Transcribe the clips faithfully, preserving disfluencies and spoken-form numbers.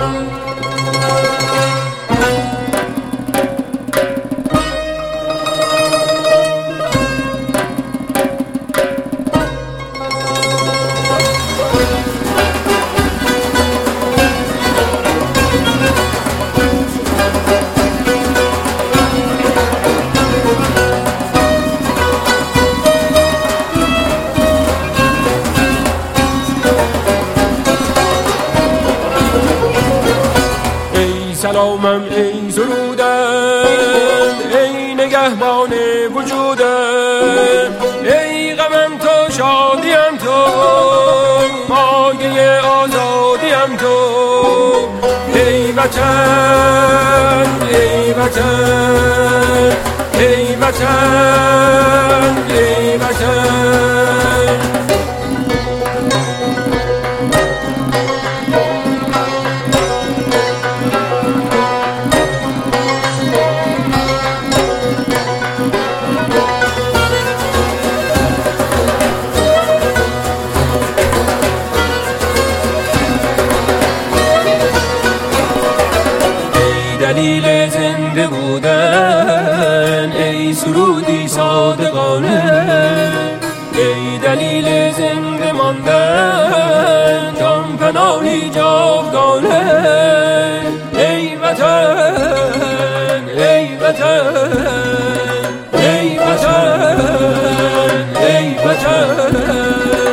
سلامم ای سرودم، ای نگهبان وجودم، ای غمم تو شادیم تو، مایه آزادیم تو. ای وطن ای وطن ای وطن ای وطن. دلیل زنده بودن، ای سرودی صادقانه، ای دلیل زنده ماندن، جان پناهی جاودانه. ای وطن ای وطن ای وطن ای وطن.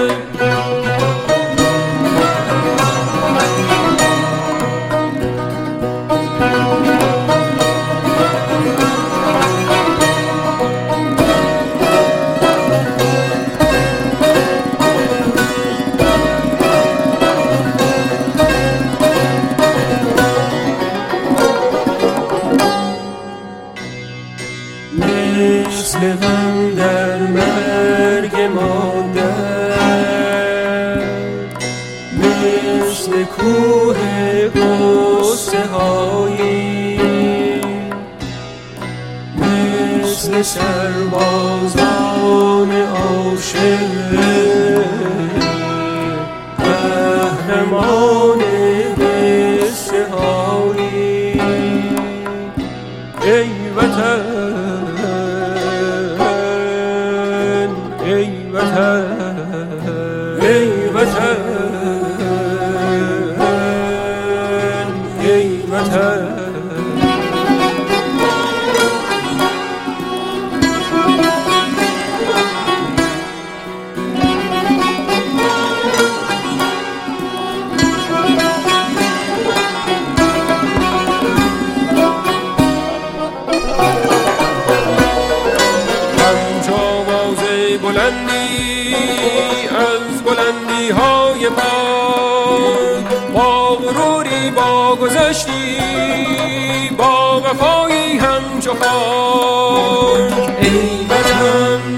مثل غم در مرگ مادر، مثل کوه غصه هایی، مثل سربازان عاشق قهرمان قصه هایی. ای وطن ای وطن ای وطن ای وطن. بلندی از بلندی های پاک، با غروری با گذشتی، با وفایی همچو خاک. ای وطن